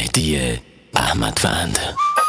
مهدی احمدوند.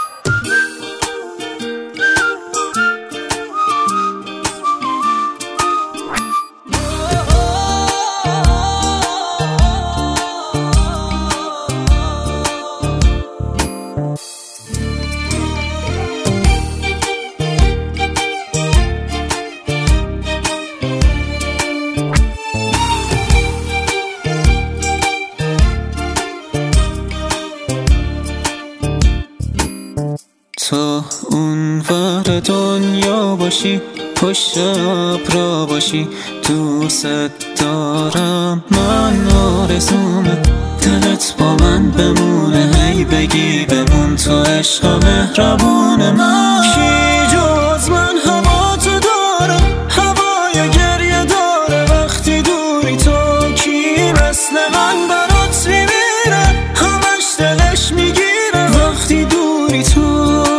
تو اونور دنیا باشی، پشت ابرا باشی، دوست دارم، من آرزومه دلت با من بمونه، هی بگی بمون تو عشق مهربون من. کی جز من هوا تو داره، هوای گریه داره وقتی دوری تو، کی مثل من برات میمیره، همش دلش میگیره وقتی دوری تو.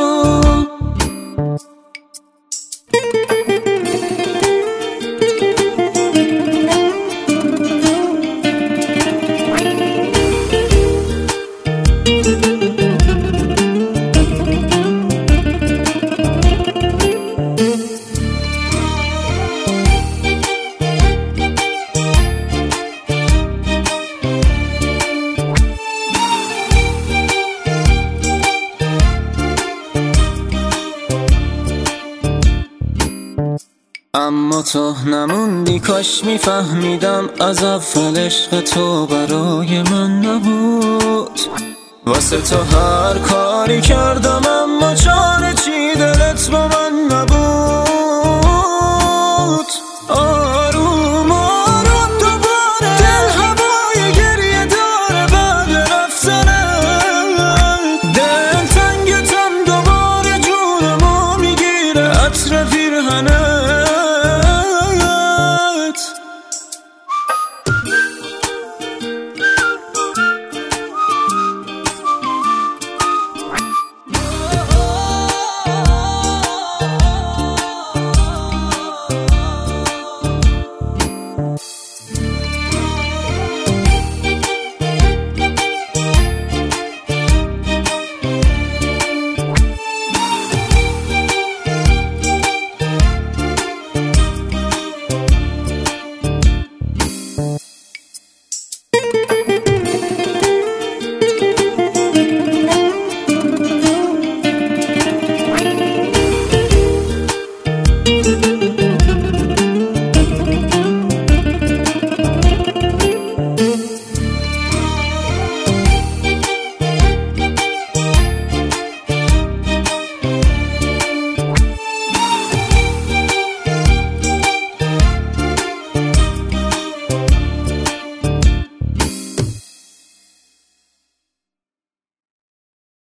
اما تو نموندی، کاش میفهمیدم از اول عشق تو برای من نبود، واسه تو هر کاری کردم